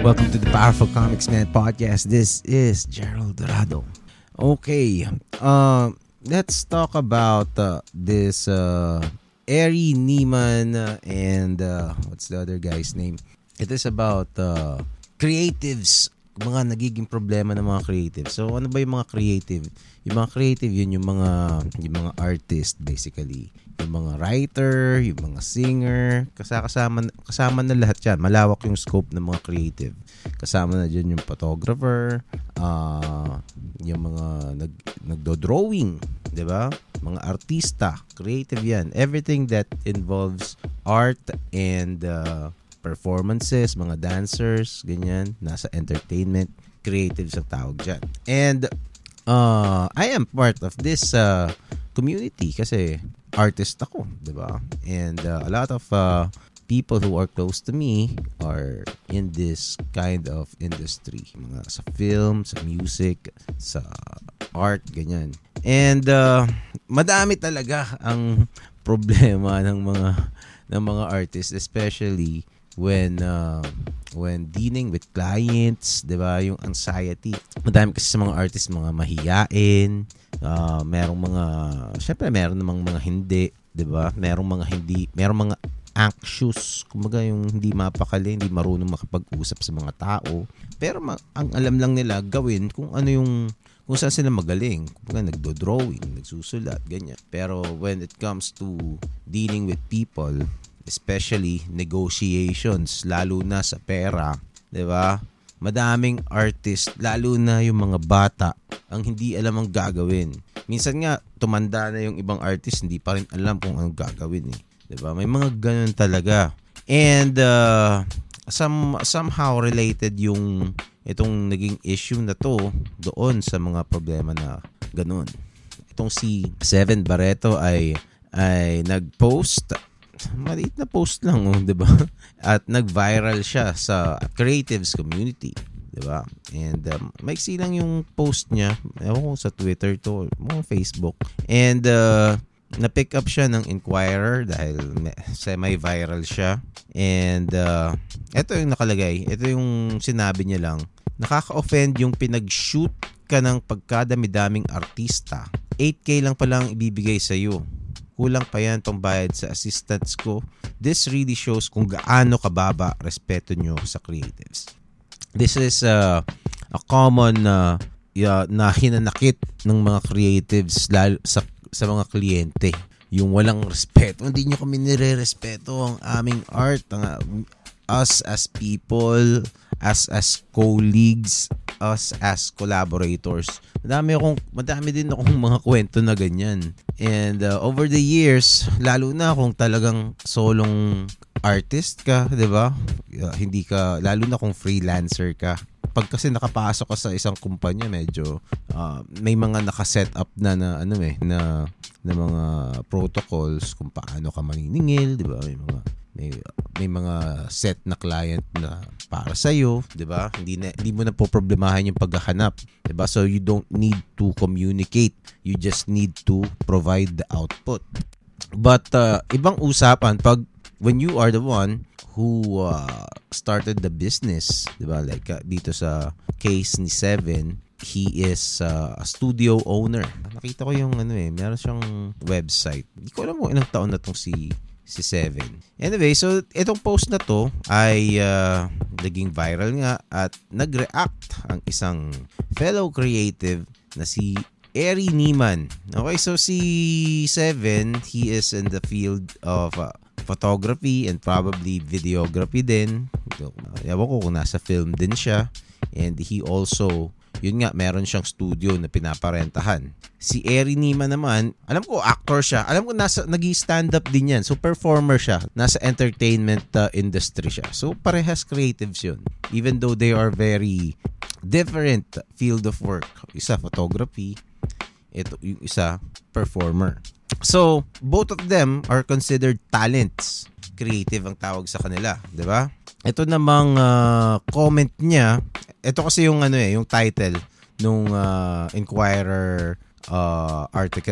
Welcome to the Powerful Comics Man podcast. This is Gerald Dorado. Okay, let's talk about this Ari Neiman and what's the other guy's name? It is about creatives, mga nagiging problema ng mga creative. So ano ba yung mga creative? Yung mga creative, yun yung mga artist basically. Yung mga writer, yung mga singer, kasama na lahat yan. Malawak yung scope ng mga creative. Kasama na dyan yung photographer, yung mga nagdo-drawing, di ba? Mga artista, creative yan. Everything that involves art and performances, mga dancers, ganyan, nasa entertainment, creatives ang tawag dyan. And I am part of this community kasi artist ako, di ba? And a lot of people who are close to me are in this kind of industry. Mga sa film, sa music, sa art, ganyan. And madami talaga ang problema ng mga artists, especially when dealing with clients, 'di ba? Yung anxiety. Madami kasi sa mga artists mga mahiyain, syempre meron namang mga hindi, 'di ba? Merong mga anxious, kumbaga yung hindi mapakali, hindi marunong makapag-usap sa mga tao. Pero ang alam lang nila gawin kung saan sila magaling. Kumbaga nagdo-drawing, nagsusulat, ganyan. Pero when it comes to dealing with people, especially negotiations, lalo na sa pera, 'di ba? Madaming artist, lalo na yung mga bata, ang hindi alam ang gagawin. Minsan nga tumanda na yung ibang artist, hindi pa rin alam kung anong gagawin eh. 'Di ba? May mga ganun talaga. And somehow related yung itong naging issue na to doon sa mga problema na ganun. Itong si Seven Barreto ay nag-post, maliit na post lang, 'di ba? At nag-viral siya sa creatives community, 'di ba? And maiksi lang yung post niya. Ewan ko sa Twitter to, mga Facebook. And na-pick up siya ng Inquirer dahil semi-viral siya. And ito yung nakalagay. Ito yung sinabi niya lang. Nakaka-offend yung pinag-shoot ka ng pagkadami-daming artista. 8K lang palang ibibigay sa'yo. Kulang pa yan pambayad sa assistants ko. This really shows kung gaano kababa respeto nyo sa creatives. This is a common na hinanakit ng mga creatives lalo sa mga kliyente. Yung walang respeto. Hindi nyo kami nire-respeto ang aming art. Us as people, us as colleagues, us as collaborators. Madami din akong mga kwento na ganyan. And over the years, lalo na kung talagang solong artist ka, 'di ba? Hindi ka, lalo na kung freelancer ka. Pag kasi nakapasok ka sa isang kumpanya, medyo may mga naka-set up na mga protocols kung paano ka maniningil, 'di ba? May mga set na client na para sa iyo, 'di ba? Hindi mo na poproblemahin yung paghahanap, 'di ba? So you don't need to communicate. You just need to provide the output. But ibang usapan pag when you are the one who started the business, 'di ba? Like dito sa case ni Seven, he is a studio owner. Nakita ko yung meron siyang website. Hindi ko alam kung ilang taon na tong si Seven. Anyway, so itong post na to ay naging viral nga at nag-react ang isang fellow creative na si Ari Neiman. Okay, so si Seven, he is in the field of photography and probably videography din. Ewan ko kung nasa film din siya. And he also, yun nga, meron siyang studio na pinaparentahan. Si Ari Neiman naman, alam ko actor siya. Alam ko nag-stand up din yan. So performer siya. Nasa entertainment industry siya. So parehas creatives yun. Even though they are very different field of work. Isa photography, ito yung isa performer. So both of them are considered talents. Creative ang tawag sa kanila, 'di ba? Ito namang comment niya. Ito kasi yung yung title nung Inquirer article.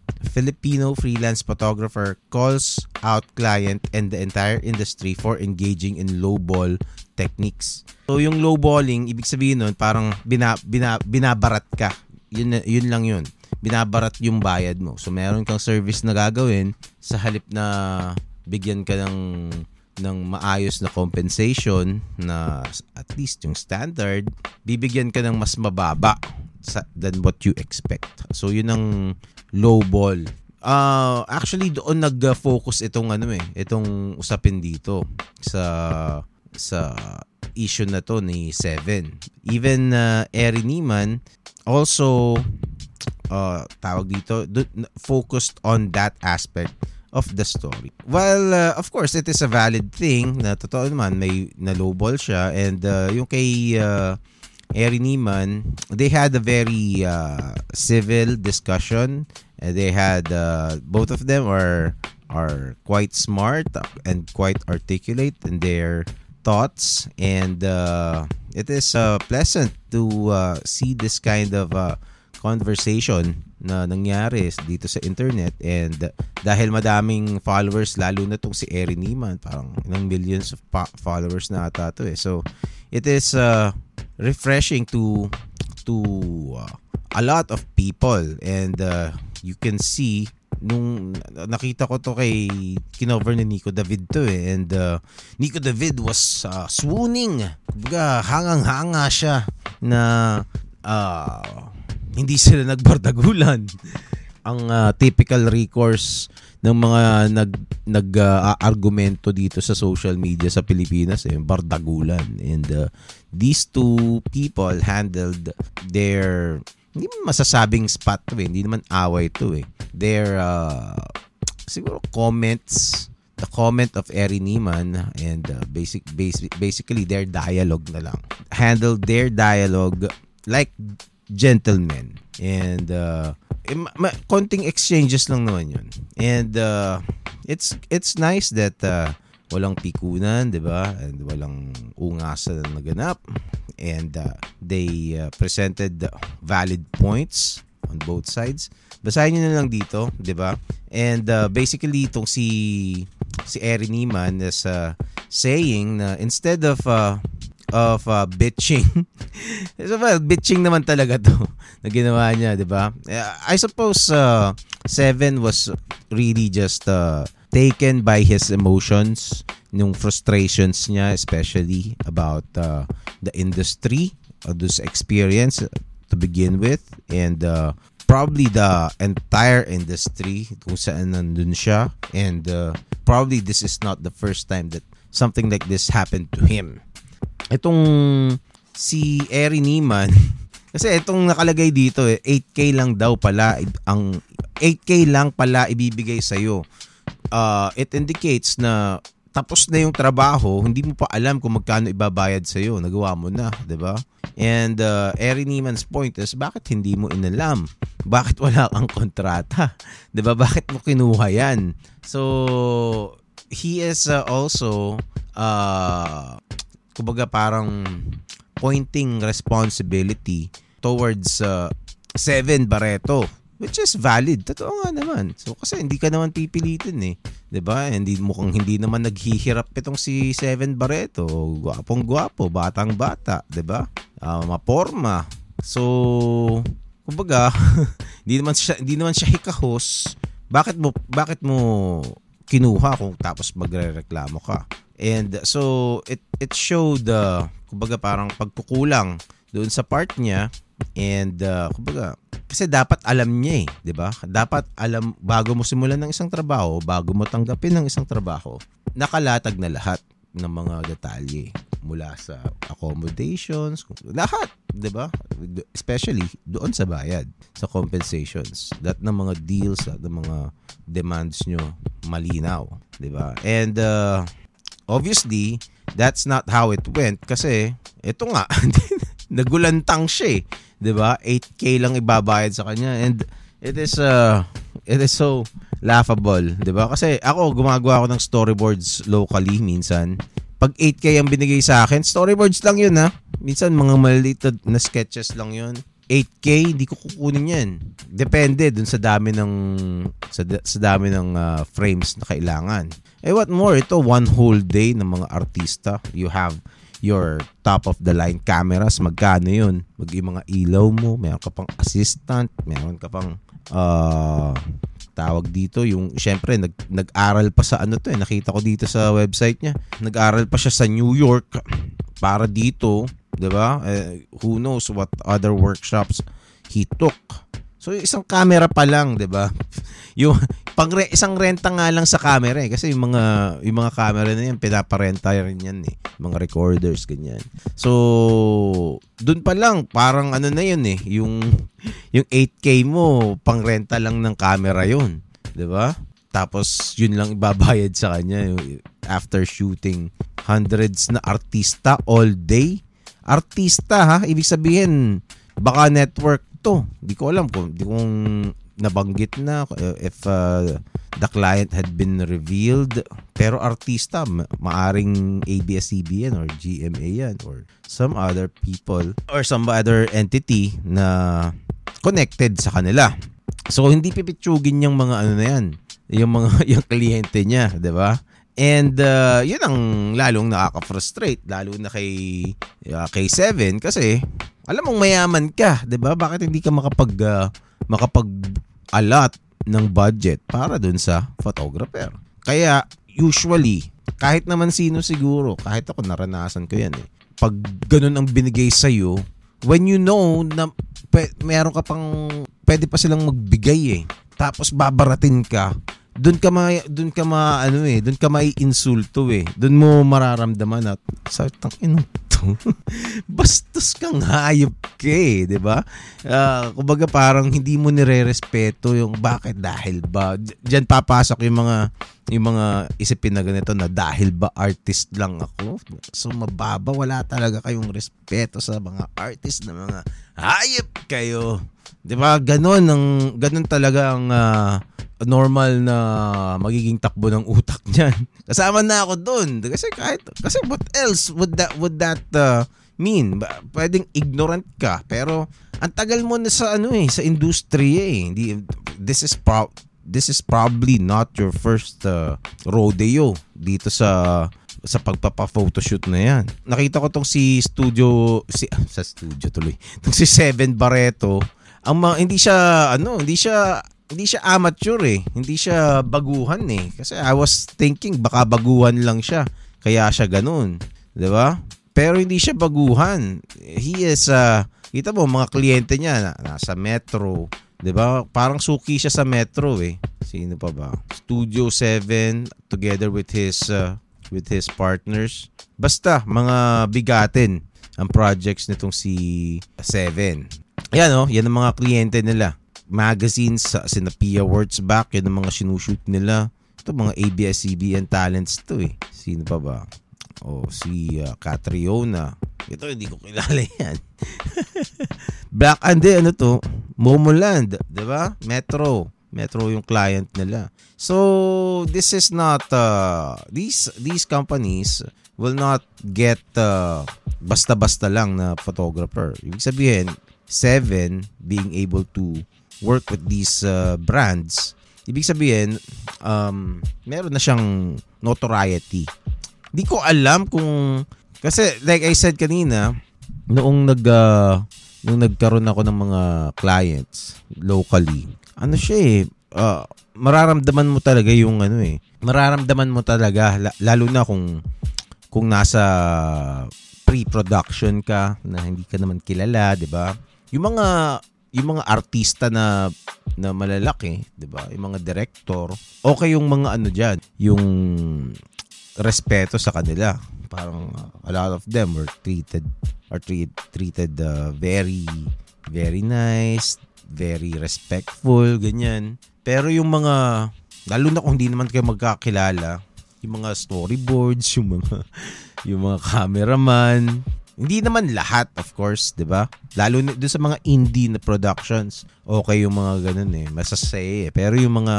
Filipino freelance photographer calls out client and the entire industry for engaging in lowball techniques. So yung lowballing, ibig sabihin nun, parang binabarat ka. Yun lang yun. Binabarat yung bayad mo. So meron kang service na gagawin, sa halip na bigyan ka ng maayos na compensation na at least yung standard, bibigyan ka ng mas mababa than what you expect. So yun ang lowball. Actually doon nag-focus itong usapin dito sa issue na to ni Seven. Even Eri Neiman also tawag dito, focused on that aspect of the story. Well, of course, it is a valid thing na totoo naman may na-lowball siya, and yung kay Eri Neiman, they had a very civil discussion. They had both of them are quite smart and quite articulate in their thoughts, and it is pleasant to see this kind of conversation na nangyari dito sa internet. And dahil madaming followers, lalo na tong si Eri Neiman, parang ilang millions of followers na ata to eh. So it is refreshing to a lot of people, and you can see nung nakita ko to kay kinover ni Nico David to eh, and Nico David was swooning, kumbaga hangang-hanga siya na hindi sila nagbardagulan. Ang typical recourse ng mga nag-argumento dito sa social media sa Pilipinas bardagulan, and these two people handled their, hindi man masasabing spot to hindi naman away to their siguro comments, the comment of Eri Neiman, and basically their dialogue na lang, handled their dialogue like gentlemen, and konting exchanges lang naman yun, and it's nice that walang pikunan, diba, and walang ungasan na naganap, and they presented valid points on both sides. Basahin nyo na lang dito, diba, and basically itong si Eri Neiman is saying na instead of bitching. So, well, bitching naman talaga to na ginawa niya, di ba? I suppose Seven was really just taken by his emotions, nung frustrations niya, especially about the industry, this experience to begin with, and probably the entire industry kung saan nandun siya, and probably this is not the first time that something like this happened to him. Itong si Eri Neiman, kasi itong nakalagay dito 8K lang daw pala, ang 8K lang pala ibibigay sa'yo. It indicates na tapos na yung trabaho, hindi mo pa alam kung magkano ibabayad sa'yo, nagawa mo na, diba? And Eri Neiman's point is, bakit hindi mo inalam? Bakit wala kang kontrata? Diba? Bakit mo kinuha yan? So he is also kumbaga parang pointing responsibility towards Seven Barreto, which is valid. Totoo nga naman. So kasi hindi ka naman pipilitin 'di ba? Hindi naman naghihirap itong si Seven Barreto. Gwapong-gwapo, batang-bata, 'di ba? Maporma. So kumbaga hindi naman siya hikahos. Bakit mo kinuha kung tapos magrereklamo ka? And so it showed kumbaga parang pagkukulang doon sa part niya, and kumbaga kasi dapat alam niya 'di ba? Dapat alam bago mo simulan ng isang trabaho, bago mo tanggapin ng isang trabaho, nakalatag na lahat ng mga detalye mula sa accommodations, lahat, 'di ba? Especially doon sa bayad, sa compensations, lahat ng mga deals, lahat ng mga demands nyo malinaw, 'di ba? And obviously, that's not how it went kasi ito nga nagulantang siya 'di ba? 8K lang ibabayad sa kanya, and it is so laughable, 'di ba? Kasi ako gumagawa ako ng storyboards locally minsan. Pag 8K ang binigay sa akin, storyboards lang 'yun ha. Minsan mga maliliit na sketches lang 'yun. 8K, hindi ko kukunin yan. Depende dun sa dami ng sa dami ng frames na kailangan. What more, ito one whole day ng mga artista. You have your top of the line cameras, magkano yun? Yung mga ilaw mo, meron ka pang assistant, meron ka pang tawag dito, yung syempre nag-aral pa sa nakita ko dito sa website niya. Nag-aral pa siya sa New York para dito, 'di ba? Who knows what other workshops he took. So isang camera pa lang, 'di ba? Yung isang renta nga lang sa camera kasi yung mga camera na yan pinaparenta rin yan mga recorders ganyan. So doon pa lang parang na yun yung 8K mo pangrenta lang ng camera yun, 'di ba? Tapos yun lang ibabayad sa kanya after shooting hundreds na artista all day. Artista ha, ibig sabihin baka network to. Di ko alam kung nabanggit na if the client had been revealed, pero artista maaring ABS-CBN or GMA yan or some other people or some other entity na connected sa kanila. So hindi pipitsugin yung mga na yan, yung kliyente niya, 'di ba? And yun ang lalong nakaka-frustrate lalo na kay 7 kasi alam mong mayaman ka, 'di ba? Bakit hindi ka makapag-allot ng budget para dun sa photographer? Kaya usually kahit naman sino siguro, kahit ako naranasan ko yan pag ganun ang binigay sa iyo, when you know na meron ka pang pwede pa silang magbigay tapos babaratin ka, doon ka maiinsulto doon mo mararamdaman at sartang to. Bastos kang hayop ka 'di ba? Kumbaga parang hindi mo nirerespeto yung bakit, dahil ba diyan papasok yung mga isipin na ganito na dahil ba artist lang ako. So mababa, wala talaga kayong respeto sa mga artist na mga hayop kayo. 'Di ba? Ganon talaga ang normal na magiging takbo ng utak niyan. Kasama na ako doon. Kasi what else would that mean? Pwedeng ignorant ka, pero ang tagal mo na sa sa industriya This is probably not your first rodeo dito sa pagpapa-photoshoot na yan. Nakita ko tong si si 7 Barreto. Hindi siya amateur hindi siya baguhan kasi I was thinking baka baguhan lang siya kaya siya ganun, 'di ba? Pero hindi siya baguhan. He is kita mo mga kliyente niya nasa Metro, 'di ba? Parang suki siya sa Metro Sino pa ba? Studio 7 together with his partners. Basta mga bigatin ang projects nitong si 7. Yan yan ang mga kliyente nila. Magazines, Sinapi Awards back, yun ang mga sinushoot nila. Ito mga ABS-CBN talents to Sino pa ba? Si Catriona. Ito hindi ko kilala yan. Black and Momoland, 'di ba? Metro yung client nila. So this is not these companies will not get basta-basta lang na photographer. Ibig sabihin 7 being able to work with these brands, ibig sabihin meron na siyang notoriety. Di ko alam kung kasi like I said kanina, noong nagkaroon ako ng mga clients locally, mararamdaman mo talaga yung mararamdaman mo talaga lalo na kung nasa pre-production ka na hindi ka naman kilala, 'di ba? Yung mga artista na malalaki, 'di ba? Yung mga director, okay yung mga diyan, yung respeto sa kanila. Parang a lot of them were treated very very nice, very respectful, ganyan. Pero yung mga lalo na kung hindi naman kayo magkakilala, yung mga storyboards, yung mga cameraman, hindi naman lahat, of course, 'di ba? Lalo na doon sa mga indie na productions, okay yung mga ganun masasay Pero yung mga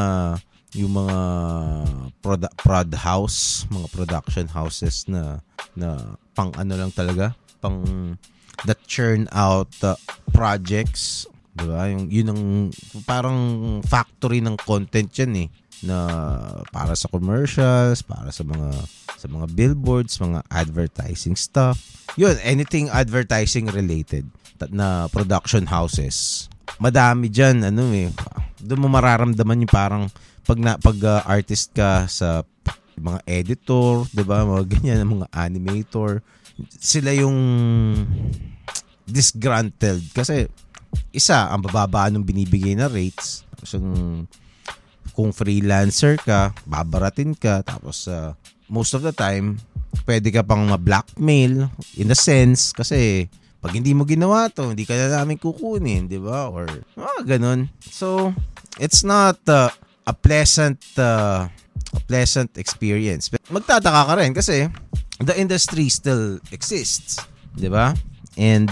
prod house, mga production houses na pang lang talaga, pang that churn out projects, 'di ba? Yun ang parang factory ng content 'yan eh, na para sa commercials, para sa mga billboards, mga advertising stuff. Yun, anything advertising related na production houses. Madami diyan doon mo mararamdaman yung parang pag artist ka sa mga editor, 'di ba? Mga ganyan, mga animator, sila yung disgruntled kasi isa ang bababa nung binibigay na rates. So, kung freelancer ka, babaratin ka, tapos most of the time pwede ka pang ma-blackmail in a sense kasi pag hindi mo ginawa to, hindi ka na namin kukunin, di ba? Or ganun. So, it's not a pleasant experience. Magtataka ka rin kasi the industry still exists, di ba? And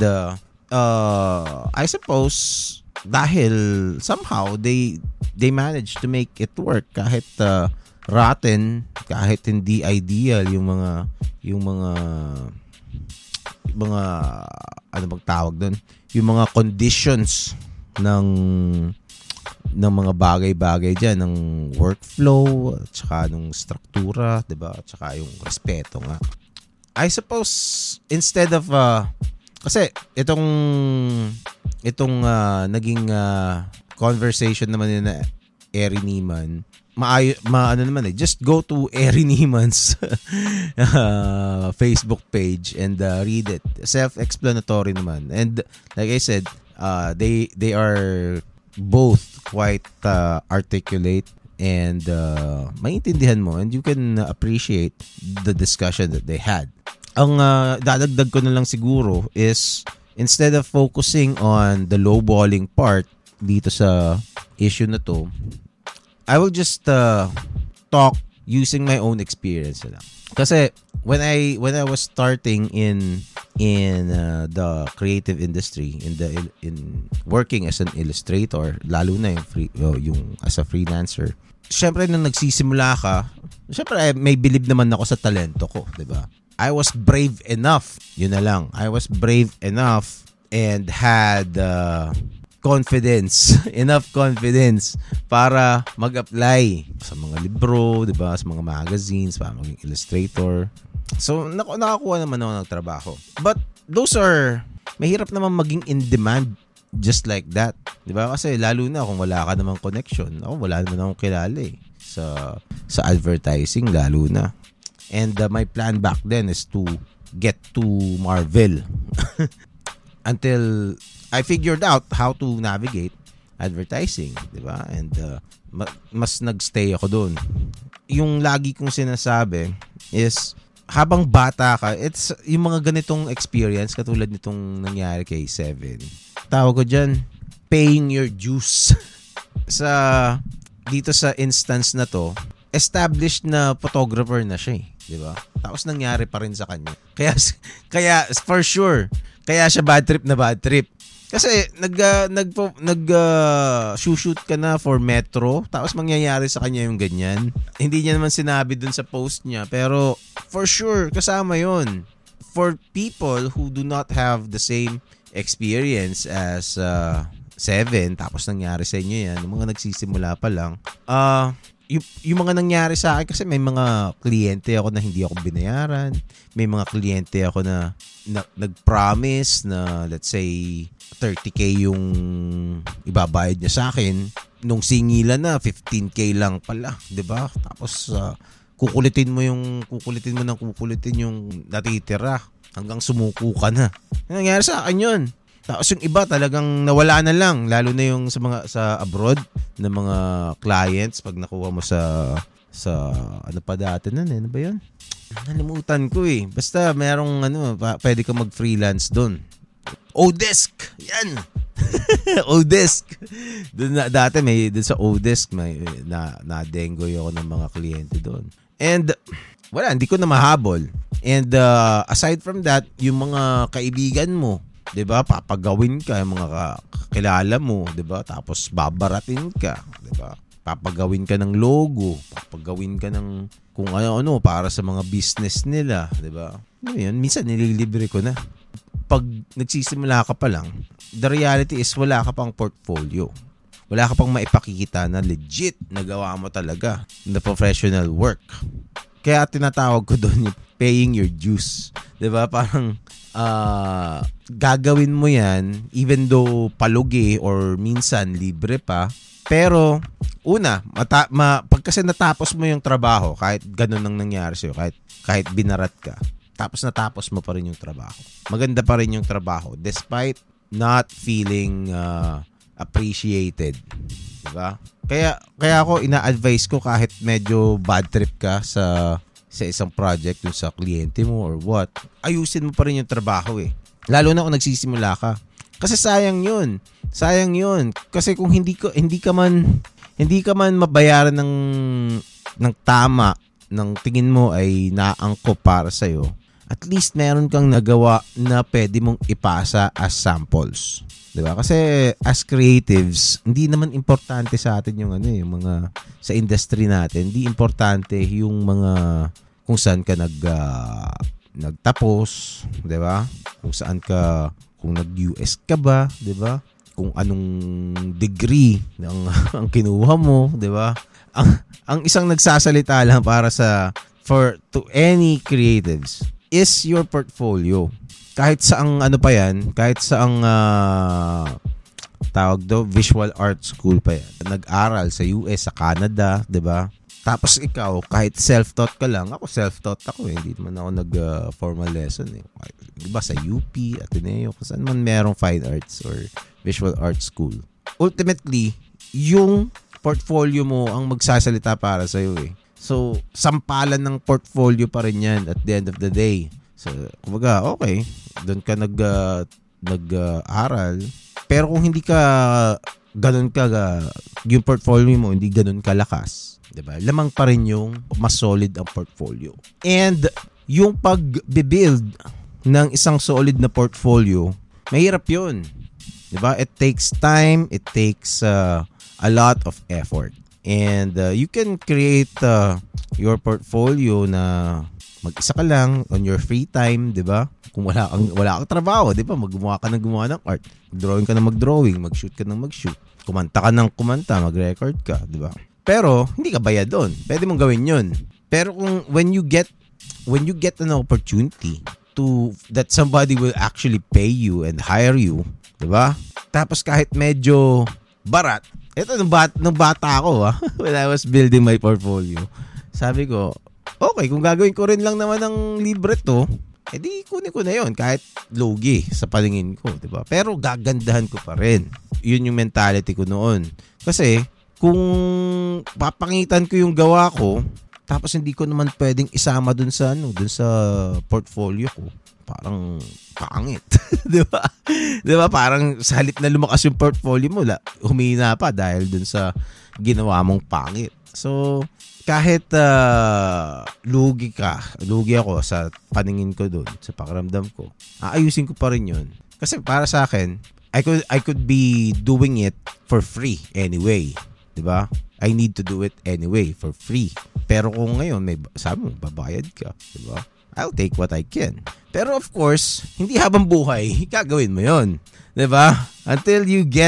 I suppose dahil somehow they managed to make it work kahit rotten, kahit hindi ideal yung mga ano bang tawag doon, yung mga conditions ng mga bagay-bagay diyan, ng workflow at saka ng struktura, 'di ba? At saka yung respeto nga. I suppose instead of kasi itong naging conversation naman ni na Eri Neiman, just go to Eri Neiman's Facebook page and read it. Self-explanatory naman. And like I said, they are both quite articulate and maintindihan mo and you can appreciate the discussion that they had. Ang dadagdag ko na lang siguro is instead of focusing on the lowballing part dito sa issue na to, I will just talk using my own experience lang. Kasi when I was starting in the creative industry, in working as an illustrator, lalo na yung as a freelancer. Syempre nung nagsisimula ka, syempre may believe naman ako sa talento ko, 'di ba? I was brave enough. Yun na lang. I was brave enough and had enough confidence para mag-apply sa mga libro, 'di ba, sa mga magazines, para maging illustrator. So, nakakuha naman ako ng trabaho. But those are mahirap naman maging in demand just like that, 'di ba? Kasi lalo na kung wala ka namang connection. Ako wala naman akong kilala sa advertising lalo na. And my plan back then is to get to Marvel until I figured out how to navigate advertising, di ba? And mas nagstay ako doon. Yung lagi kong sinasabi is habang bata ka, it's yung mga ganitong experience katulad nitong nangyari kay Seven. Tawag ko dyan, paying your dues. Dito sa instance na to, established na photographer na siya eh. Diba? Tapos nangyari pa rin sa kanya. Kaya for sure, kaya siya bad trip. Kasi shoot ka na for Metro, tapos mangyayari sa kanya yung ganyan. Hindi niya naman sinabi dun sa post niya, pero for sure, kasama yun. For people who do not have the same experience as Seven, tapos nangyari sa inyo yan, yung mga nagsisimula pa lang, yung mga nangyari sa akin kasi may mga kliyente ako na hindi ako binayaran. May mga kliyente ako na nag-promise na let's say 30K yung ibabayad niya sa akin. Nung singilan na 15K lang pala, 'di ba? Tapos kukulitin mo yung natitira hanggang sumuko ka na. Ano nangyari sa akin 'yun? Tapos yung iba talagang nawala na lang, lalo na yung sa abroad na mga clients pag nakuha mo sa ano pa dati nun ano ba 'yun? Nalimutan ko eh. Basta merong pwede ka mag-freelance doon. Odesk. Yan. Odesk. Doon dati doon sa Odesk may na-dengoy ako ng mga kliyente doon. And wala, hindi ko na mahabol. And aside from that, yung mga kaibigan mo, 'di ba? Papagawin ka yung mga kakilala mo, 'di ba? Tapos babaratin ka, 'di ba? Papagawin ka ng logo, papagawin ka ng kung ano para sa mga business nila, 'di ba? Yun, minsan nililibre ko na. pag nagsisimula ka pa lang, the reality is wala ka pang portfolio. Wala ka pang maipakikita na legit nagawa mo talaga na professional work. Kaya tinatawag ko doon yung paying your dues. 'Di ba? Parang gagawin mo yan even though palugi or minsan libre pa. Pero una, pag kasi natapos mo yung trabaho, kahit ganun ang nangyari sa'yo, kahit binarat ka, tapos natapos mo pa rin yung trabaho. Maganda pa rin yung trabaho despite not feeling appreciated. Diba? Kaya ako ina-advise ko kahit medyo bad trip ka sa isang project dun sa kliyente mo or what, ayusin mo pa rin yung trabaho eh. Lalo na kung nagsisimula ka. Kasi sayang yun. Kasi kung hindi ka man mabayaran ng tama, ng tingin mo ay naangkop para sa'yo, at least meron kang nagawa na pwede mong ipasa as samples. Diba? Kasi as creatives, hindi naman importante sa atin yung yung mga sa industry natin. Hindi importante yung mga kung saan ka nagtapos, 'di ba? Kung nag-US ka ba, 'di ba? Kung anong degree ang kinuha mo, 'di ba? Ang isang nagsasalita lang para to any creatives is your portfolio. Kahit saang kahit saang tawag do, visual art school pa yan. Nag-aral sa US, sa Canada, 'di ba? Tapos ikaw, kahit self-taught ka lang, ako self-taught ako eh. Hindi naman ako nag-formal lesson eh. Diba sa UP, Ateneo, kung saan man merong fine arts or visual art school. Ultimately, yung portfolio mo ang magsasalita para sa'yo eh. So, sampalan ng portfolio pa rin yan at the end of the day. So, kumbaga, okay, doon ka nag-aral. Pero kung hindi ka ganun yung portfolio mo hindi ganun kalakas, 'di ba? Lamang pa rin yung mas solid ang portfolio. And yung pag-build ng isang solid na portfolio, mahirap 'yun. 'Di ba? It takes time, it takes a lot of effort. And you can create your portfolio na mag-isa ka lang on your free time, 'di ba? Kung wala kang trabaho, 'di ba? Gumawa ka ng art. Mag-drawing ka ng mag-drawing, mag-shoot ka ng mag-shoot. Kumanta ka ng kumanta, mag-record ka, 'di ba? Pero hindi ka bayad doon. Pwede mong gawin 'yun. Pero kung when you get an opportunity that somebody will actually pay you and hire you, 'di ba? Tapos kahit medyo barat, ito nung bata ako when I was building my portfolio. Sabi ko, okay, kung gagawin ko rin lang naman ng libre to, edi kunin ko na yon kahit logi sa paningin ko, di ba? Pero gagandahan ko pa rin. Yun yung mentality ko noon. Kasi kung papangitan ko yung gawa ko, tapos hindi ko naman pwedeng isama dun sa portfolio ko, parang pangit. Di ba? Di ba? Parang sa halip na lumakas yung portfolio mo, humina pa dahil dun sa ginawa mong pangit. So, kahit lugi ako sa paningin ko doon, sa pakiramdam ko, aayusin ko pa rin yun. Kasi para sa akin, I could be doing it for free anyway. Diba? I need to do it anyway for free. Pero kung ngayon, sabi mo, babayad ka. Diba? I'll take what I can. Pero of course, hindi habang buhay, gagawin mo yun. Diba? Until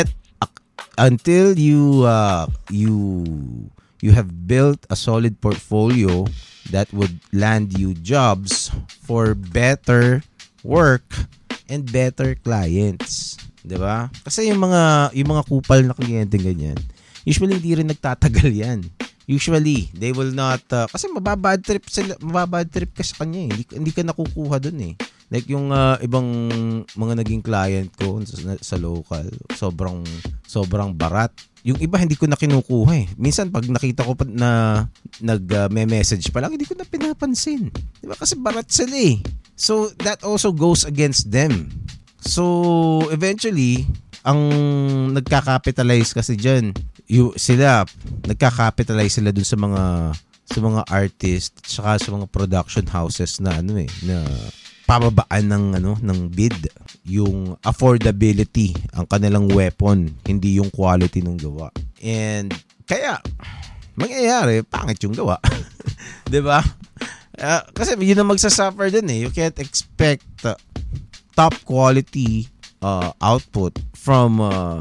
you have built a solid portfolio that would land you jobs for better work and better clients. 'Di ba? Kasi yung mga kupal na kliyente ganyan, usually hindi rin nagtatagal yan. Usually, they will not kasi mababad trip ka sa kanya eh. Hindi ka nakukuha doon eh. Like yung ibang mga naging client ko sa local, sobrang barat. Yung iba hindi ko na kinukuha eh. Minsan pag nakita ko pa na nag-message pa lang, hindi ko na pinapansin. Di ba? Kasi barat sila eh. So that also goes against them. So eventually, ang nagka-capitalize kasi diyan, nagka-capitalize sila dun sa mga artists saka sa mga production houses na na pababaan ng bid. Yung affordability ang kanilang weapon, hindi yung quality ng gawa. And kaya mangyayari pangit yung gawa. 'Di ba? Kasi yun ang magsasuffer din eh. You can't expect top quality output from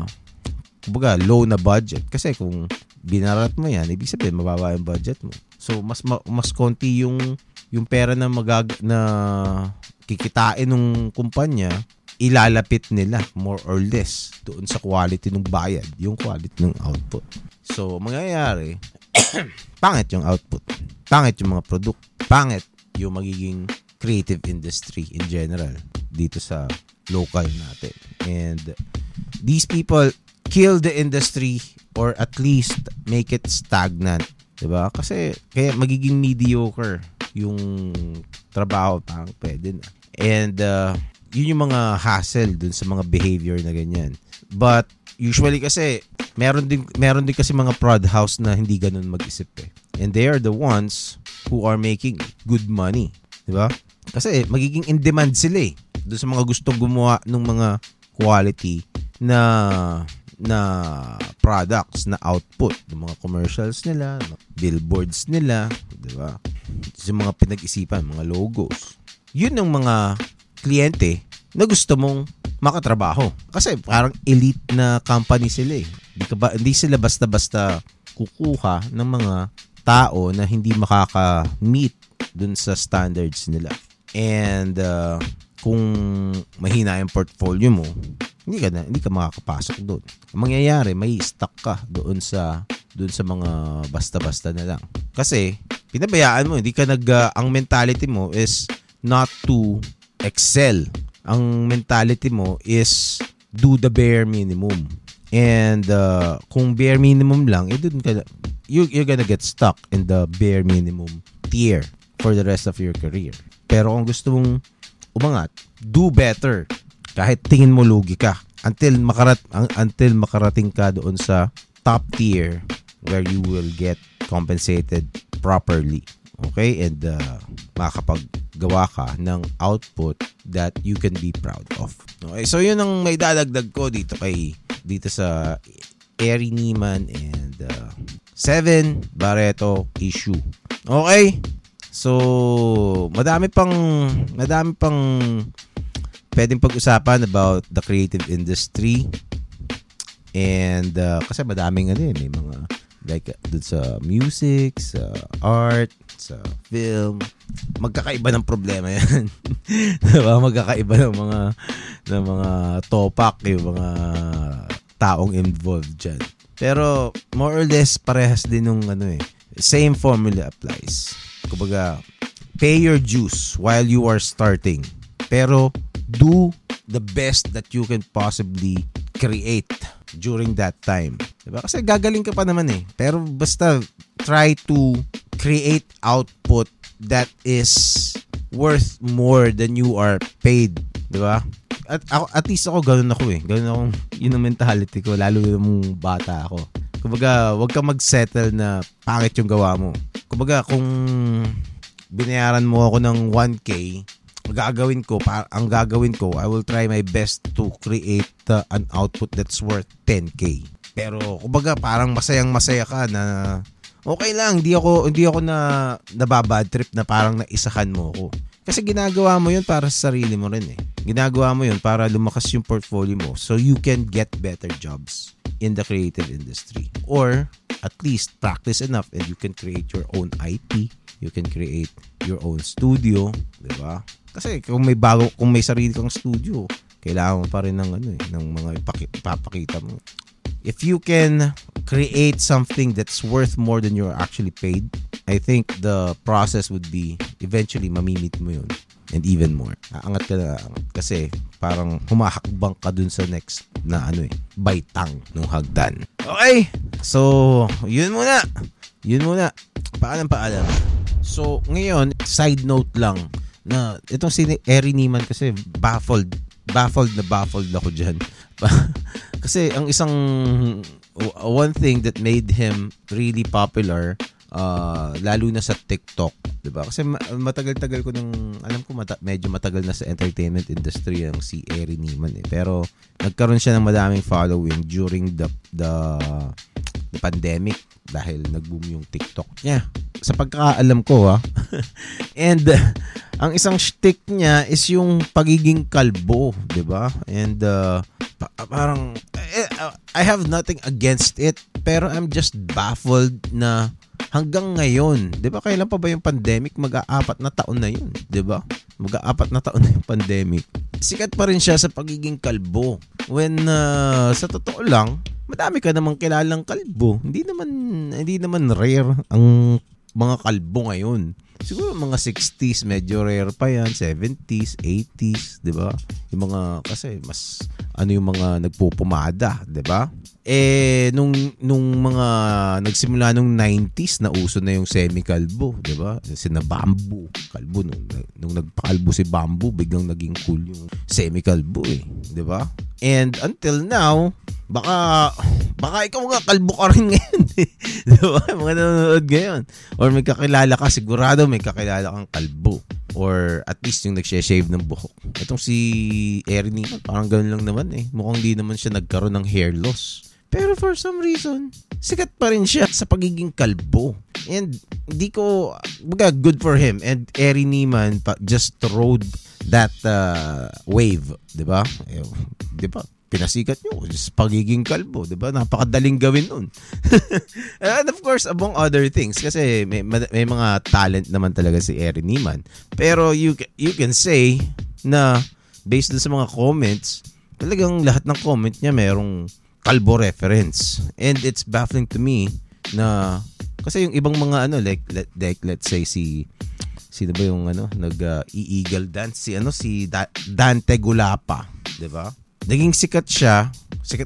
kumbaga low na budget. Kasi kung binarat mo yan, ibig sabihin mababa yung budget mo. So mas konti yung pera na na kikitain ng kumpanya, ilalapit nila more or less doon sa quality ng bayad, yung quality ng output. So mangyayari, pangit yung output, pangit yung mga product, pangit yung magiging creative industry in general dito sa local natin. And these people kill the industry or at least make it stagnant. Diba? Kasi kaya magiging mediocre yung trabaho, parang pwede na. And yun yung mga hassle dun sa mga behavior na ganyan. But usually kasi meron din kasi mga prod house na hindi ganun mag-isip eh. And they are the ones who are making good money. Diba? Kasi magiging in demand sila eh. Dun sa mga gustong gumawa ng mga quality na products, na output, ng mga commercials nila, billboards nila, di ba? Sa mga pinag-isipan, mga logos. Yun ang mga kliyente na gusto mong makatrabaho. Kasi parang elite na company sila eh. Hindi sila basta-basta kukuha ng mga tao na hindi makaka-meet dun sa standards nila. And kung mahina yung portfolio mo, hindi ka makakapasok doon. Ang mangyayari, may stuck ka doon sa mga basta-basta na lang. Kasi pinabayaan mo, ang mentality mo is not to excel. Ang mentality mo is do the bare minimum. And kung bare minimum lang, you're gonna get stuck in the bare minimum tier for the rest of your career. Pero kung gusto mong umangat, do better. Kahit tingin mo lugi ka until makarating ka doon sa top tier where you will get compensated properly. Okay? And makakapaggawa ka ng output that you can be proud of. Okay? So yun ang may dadagdag ko dito sa Eri Neiman and Seven Barreto issue. Okay? So madami pang pwedeng pag-usapan about the creative industry. And kasi madaming may mga like dun sa music, sa art, sa film, magkakaiba ng problema yan. Diba? Magkakaiba ng mga topak yung mga taong involved dyan. Pero more or less parehas din nung same formula applies. Kumbaga, pay your dues while you are starting. Pero do the best that you can possibly create during that time. Diba? Kasi gagaling ka pa naman eh. Pero basta try to create output that is worth more than you are paid. Diba? At least ako, ganun ako eh. Ganun ako, yun ang mentality ko, lalo yung bata ako. Kumbaga, wag kang mag-settle na pangit yung gawa mo. Kumbaga, kung binayaran mo ako ng 1K, ang gagawin ko, I will try my best to create an output that's worth 10K. Pero kumbaga parang masayang-masaya ka na okay lang, hindi ako na nababad trip na parang naisahan mo ako. Kasi ginagawa mo yun para sa sarili mo rin eh. Ginagawa mo yun para lumakas yung portfolio mo so you can get better jobs in the creative industry. Or at least practice enough and you can create your own IP. You can create your own studio, di ba? Kasi kung may sarili kang studio, kailangan mo pa rin ng mga ipapakita mo. If you can create something that's worth more than you're actually paid, I think the process would be eventually mamimit mo yun and even more. Aangat ka na aangat kasi parang humahakbang ka dun sa next na baitang nung hagdan. Okay, so yun muna. Paalam. So ngayon, side note lang na itong si Eri Neiman kasi baffled ako dyan. Kasi ang isang one thing that made him really popular, lalo na sa TikTok, diba? Kasi matagal-tagal ko alam ko medyo matagal na sa entertainment industry ang si Eri Neiman eh. Pero nagkaroon siya ng madaming following during the pandemic, dahil nag-boom yung TikTok niya. Sa pagkakaalam ko and ang isang shtick niya is yung pagiging kalbo, 'di ba? And parang I have nothing against it, pero I'm just baffled na hanggang ngayon, 'di ba? Kailan pa ba yung pandemic? Mag-aapat na taon na 'yun, 'di ba? Mag-aapat na taon na yung pandemic. Sikat pa rin siya sa pagiging kalbo. When sa totoo lang, madami ka namang kilalang kalbo. Hindi naman rare ang mga kalbo ngayon. Siguro mga 60s, medyo rare pa yan. 70s, 80s, di ba? Yung mga, kasi mas, yung mga nagpupumada, di ba? Nung mga nagsimula nung 90s, na uso na yung semi-kalbo, di ba? Sina Bamboo, kalbo. Nung nagpakalbo si Bamboo, biglang naging cool yung semi-kalbo di ba? And until now, baka ikaw mga kalbo ka rin ngayon. Di ba? Mga nanonood ngayon. Or may kakilala ka, sigurado may kakilala kang kalbo. Or at least yung nagsha-shave ng buhok. Itong si Erin Niman, parang gano'n lang naman Mukhang di naman siya nagkaroon ng hair loss. Pero for some reason, sikat pa rin siya sa pagiging kalbo. And good for him. And Erin Niman just rode that wave. Di ba? Di ba? Pinasikat nyo, just pagiging kalbo, di ba? Napakadaling gawin nun. And of course, among other things, kasi may mga talent naman talaga si Erin Niman. Pero you can say na based sa mga comments, talagang lahat ng comment niya mayroong kalbo reference. And it's baffling to me na kasi yung ibang mga like let's say sino ba yung nag-eagle dance si Dante Gulapa, di ba? Naging sikat siya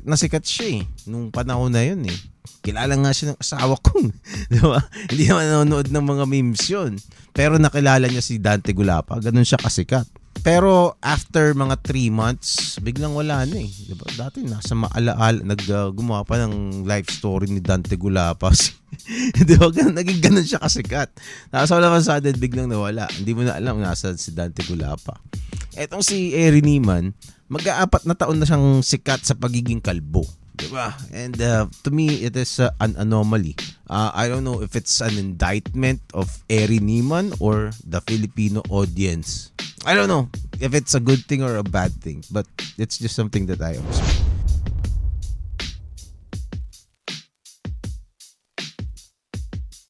nung panahon na yun Kilala nga siya ng asawa ko, di ba? Hindi naman nanonood ng mga memes yun. Pero nakilala niya si Dante Gulapa, ganun siya kasikat. Pero after mga 3 months, biglang wala na Di ba? Dati nasa maalaala, gumawa pa ng life story ni Dante Gulapa. Di ba? Naging ganun siya kasikat. Tapos wala man sa atin, biglang nawala. Hindi mo na alam nasa si Dante Gulapa. Etong si Erin Niman, mag-aapat na taon na siyang sikat sa pagiging kalbo. Diba? And to me, it is an anomaly. I don't know if it's an indictment of Erin Niman or the Filipino audience. I don't know if it's a good thing or a bad thing, but it's just something that I observe.